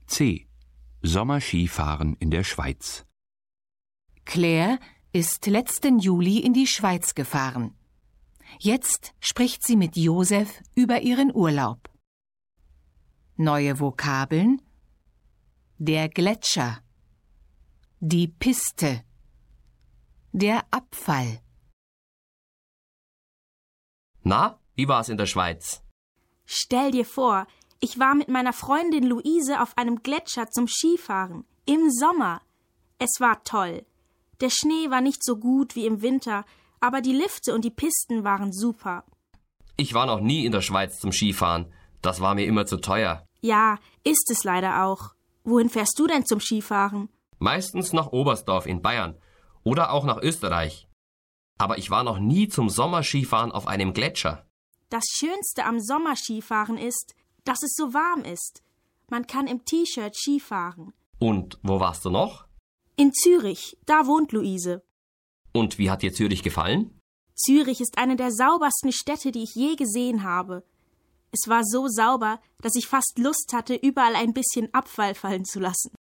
C. Sommerskifahren in der Schweiz. Claire ist letzten Juli in die Schweiz gefahren. Jetzt spricht sie mit Josef über ihren Urlaub. Neue Vokabeln: der Gletscher, die Piste, der Abfall. Na, wie war's in der Schweiz? Stell dir vor, ich war mit meiner Freundin Luise auf einem Gletscher zum Skifahren. Im Sommer. Es war toll. Der Schnee war nicht so gut wie im Winter, aber die Lifte und die Pisten waren super. Ich war noch nie in der Schweiz zum Skifahren. Das war mir immer zu teuer. Ja, ist es leider auch. Wohin fährst du denn zum Skifahren? Meistens nach Oberstdorf in Bayern oder auch nach Österreich. Aber ich war noch nie zum Sommerskifahren auf einem Gletscher. Das Schönste am Sommerskifahren ist, dass es so warm ist. Man kann im T-Shirt Skifahren. Und wo warst du noch? In Zürich, da wohnt Luise. Und wie hat dir Zürich gefallen? Zürich ist eine der saubersten Städte, die ich je gesehen habe. Es war so sauber, dass ich fast Lust hatte, überall ein bisschen Abfall fallen zu lassen.